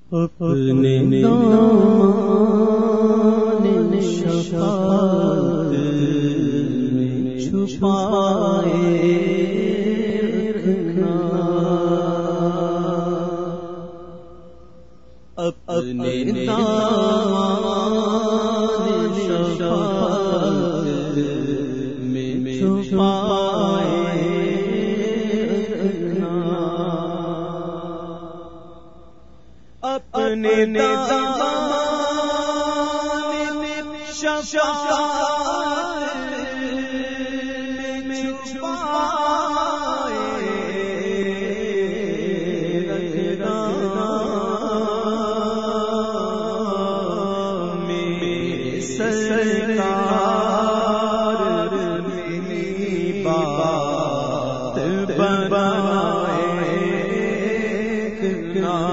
اپنے دامان شفاعت میں چھپائے رکھنا، اپنے دامان شفاعت میں چھپائے رکھنا، اپنے دامان شفاعت میں چھپائے رکھنا، میرے سرکار میری بات بنائے رکھنا،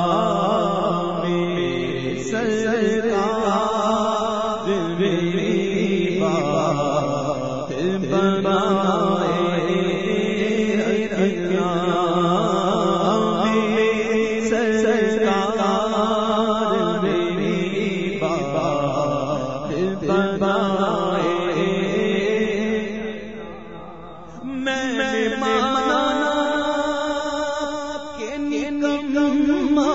سرکار میری بات بنائے رکھنا، سرکار میری بات بنائے، میں مانا کہ نکما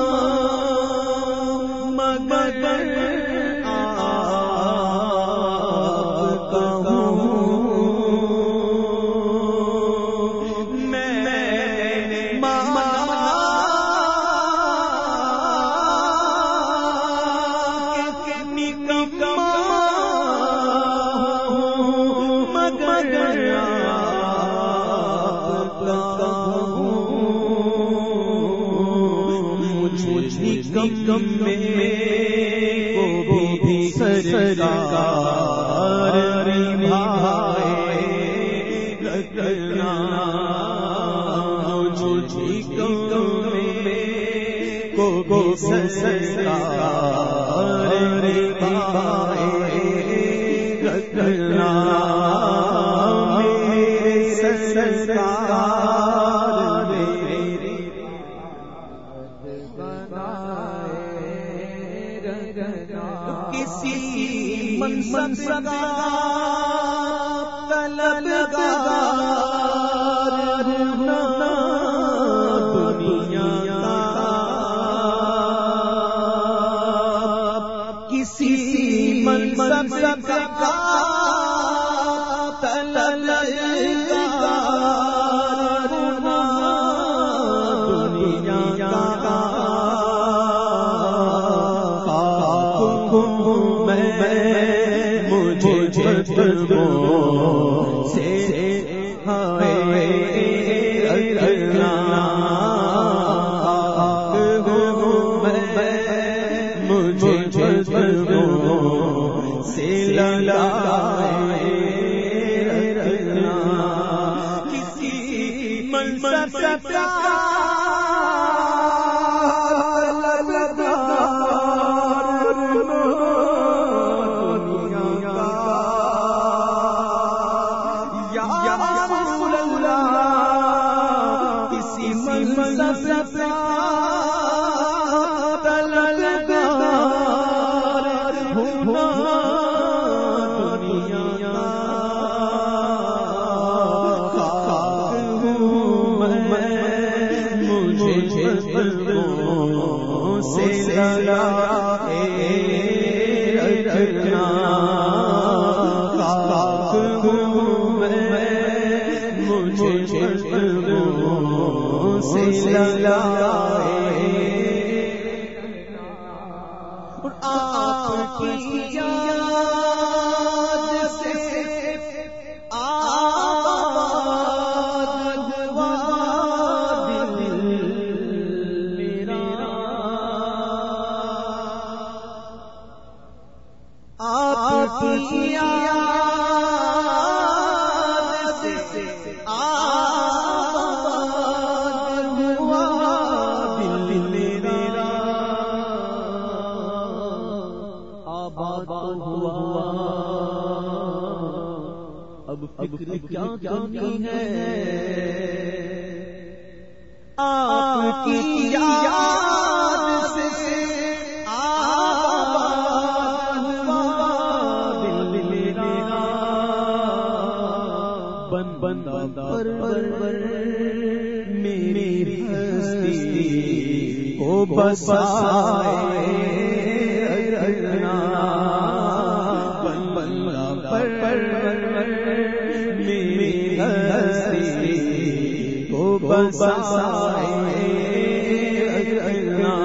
کم میں کو بھی سرکار نبھائے رکھنا، مجھے کم میں کو بھی سرکار نبھائے رکھنا، میرے سرکار میری کسی منصب کا طلبگار نہ دنیا کا، کسی منصب کا طلبگار نہ دنیا کا، مجھے جذبوں سے ہائے رکھنا، مجھے جذبوں سے لگائے رکھنا، کسی منصب کا آپ کی یاد سے آباد ہوا دل میرا، آپ کی یاد سے آباد ہوا دل میرا، آباد ہوا، اب فکر کیا کمی ہے، آپ کی یاد سے سے آباد ہوا دل میرا بندہ پر میری ہستی کو بسائے رکھنا بندہ پر میری ہستی کو بسائے رکھنا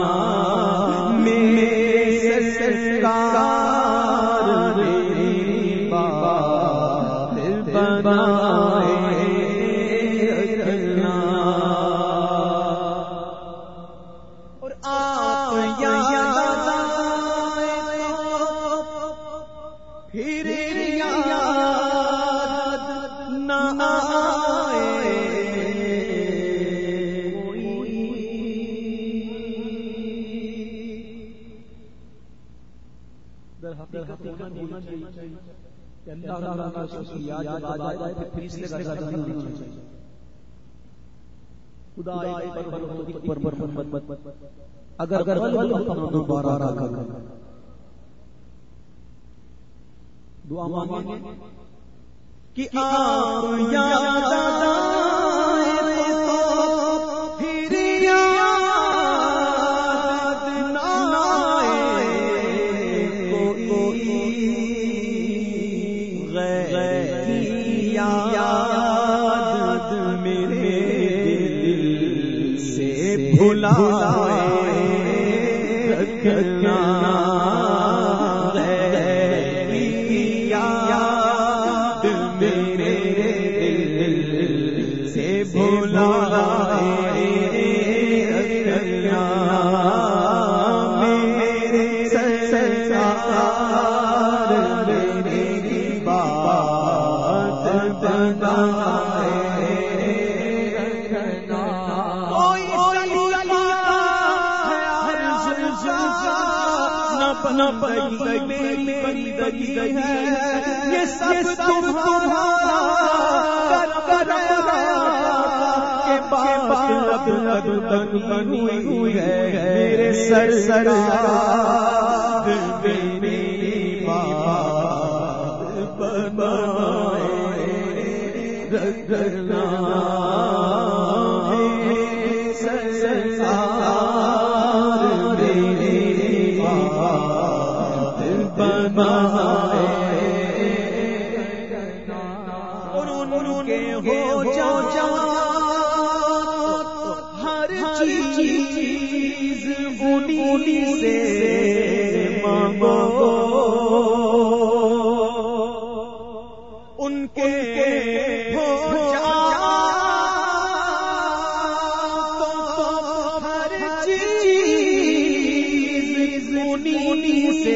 میرے سرکار میری بات بنائے رکھنا اور آپ یاد آئے پھر یاد نہ آئے در حقیقت ہونا چاہیے کہ اللہ تعالیٰ کا شکریہ یاد آ جائے پھر اس لگا چاہیے خدا اگر دوبارہ دعا مانگیں کہ آپ یاد آئے تو پھر یاد نہ آئے کوئی غیر یاد میرے دل سے بھلائے رکھنا بندگی ہے یہ سب تمہارا کے بعد تک بنی ہوئی ہے میرے سر میری بات بنائے رکھنا اور ان کے ہو جا ہر چیز انہی سے مانگو ان کے ہو جا تو ہر چیز انہی سے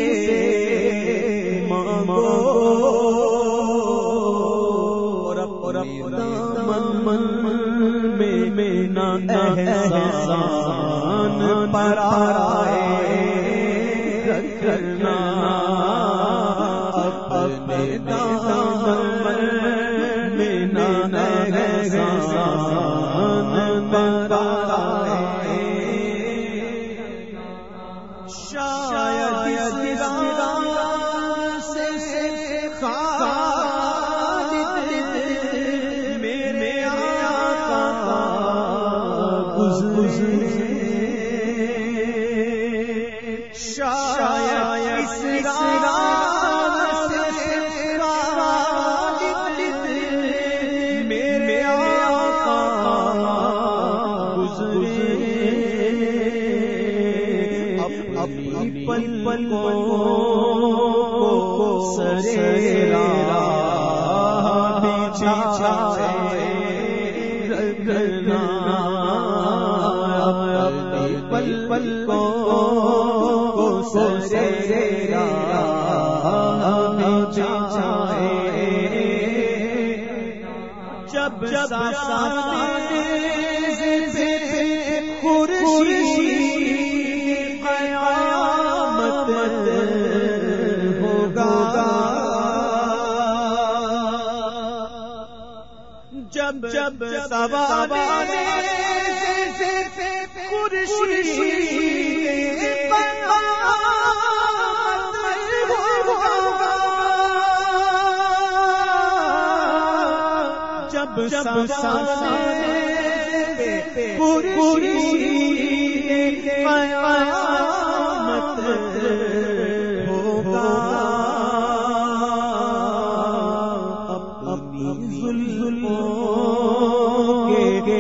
احسان پر آئے رکھنا اپنے دامن میں نہ احسان پر آئے شاید سے پل کو سریرا بچھائے رکھنا پل کو سریرا بچھائے جب سامنے سے خورشید ہوگا جب سوارے خورشید پوری قیامت ہوگا اپنی ظلموں کے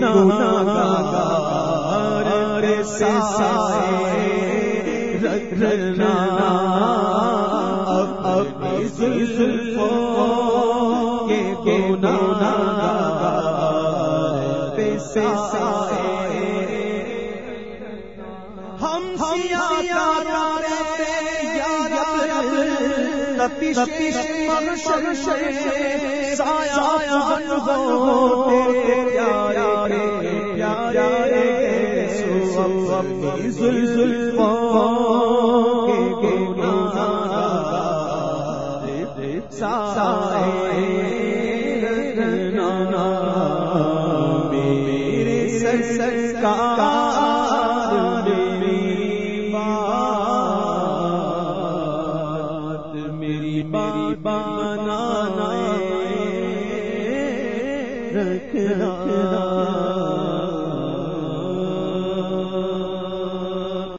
گناہگار سے سائے رکھنا اپنی ظلموں کے گناہگار سے سائے ہم سیاہ کرتے یا رب تپش محشر سے سایہ ہو تیرے پیارے سو اپنی ظلموں کے گناہگار سائے رکھنا میرے سرکار میری بات بنانا رکھنا